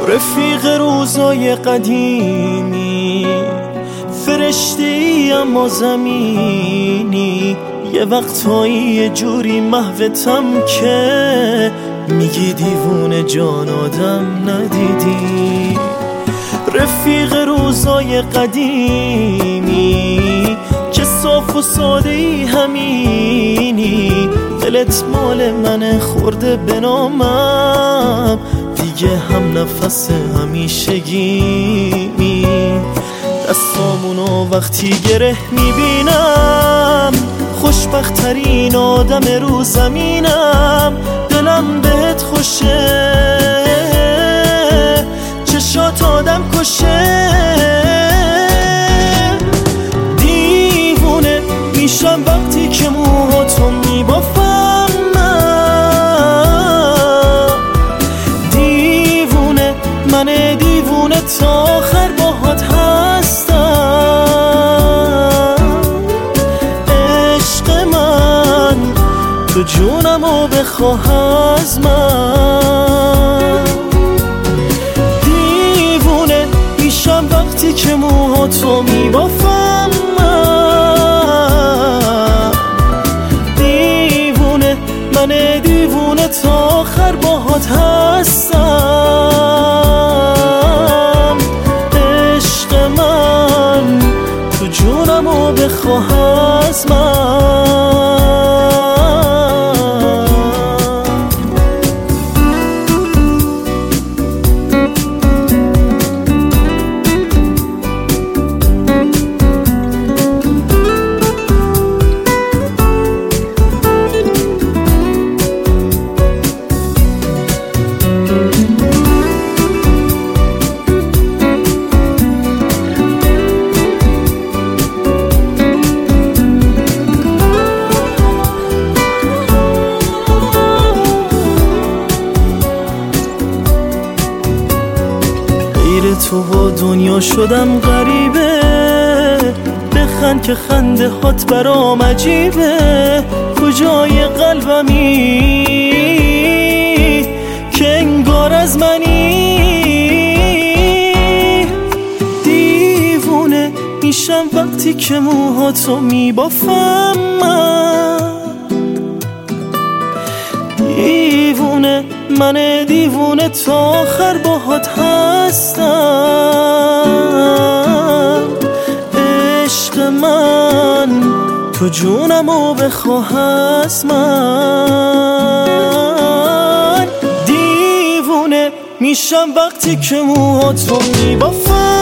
رفیق روزای قدیمی، فرشته‌ای اما زمینی، یه وقتایی یه جوری محوتم که میگی دیوونه جان آدم ندیدی. رفیق روزای قدیمی که صاف و ساده‌ای همینی، دلت مال منه خورده به نامم، دیگه هم نفس همیشگیمی. دستامونو وقتی گره میبینم، خوشبخت‌ترین آدم رو زمینم، دلم بهت خوشه، چشات آدم کشه. دیوونه میشم وقتی که موهاتو میبافم من، دیوونه من دیوونه تا آخر باهات هستم. عشق من تو جونمو بخواه از من، دیوونه میشم وقتی که موهاتو میبافم من، دیوونه من دیوونه تا آخر باهات هستم. عشق من تو جونمو بخواه از من. تو با دنیا شدم غریبه، بخند که خنده هات برام عجیبه. کجای قلبمی که انگار از منی، دیوونه میشم وقتی که موهاتو میبافم من، دیوونه من دیوونه تا آخر باهات هستم. عشق من تو جونمو بخواه از من، دیوونه میشم وقتی که موهاتو میبافم